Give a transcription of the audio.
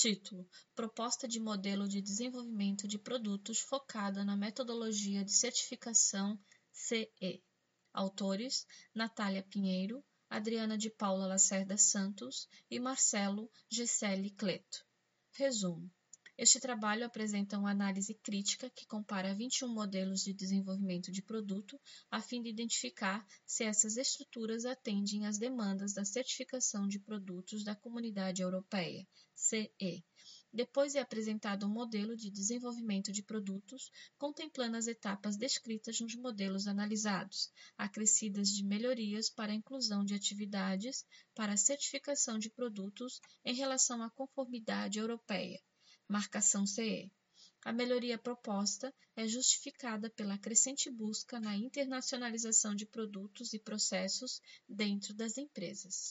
Título: Proposta de modelo de desenvolvimento de produtos focada na metodologia de certificação CE. Autores: Natália Pinheiro, Adriana de Paula Lacerda Santos e Marcelo Giselli Cleto. Resumo: este trabalho apresenta uma análise crítica que compara 21 modelos de desenvolvimento de produto a fim de identificar se essas estruturas atendem às demandas da certificação de produtos da Comunidade Europeia, CE. Depois é apresentado um modelo de desenvolvimento de produtos, contemplando as etapas descritas nos modelos analisados, acrescidas de melhorias para a inclusão de atividades para a certificação de produtos em relação à conformidade europeia, marcação CE. A melhoria proposta é justificada pela crescente busca na internacionalização de produtos e processos dentro das empresas.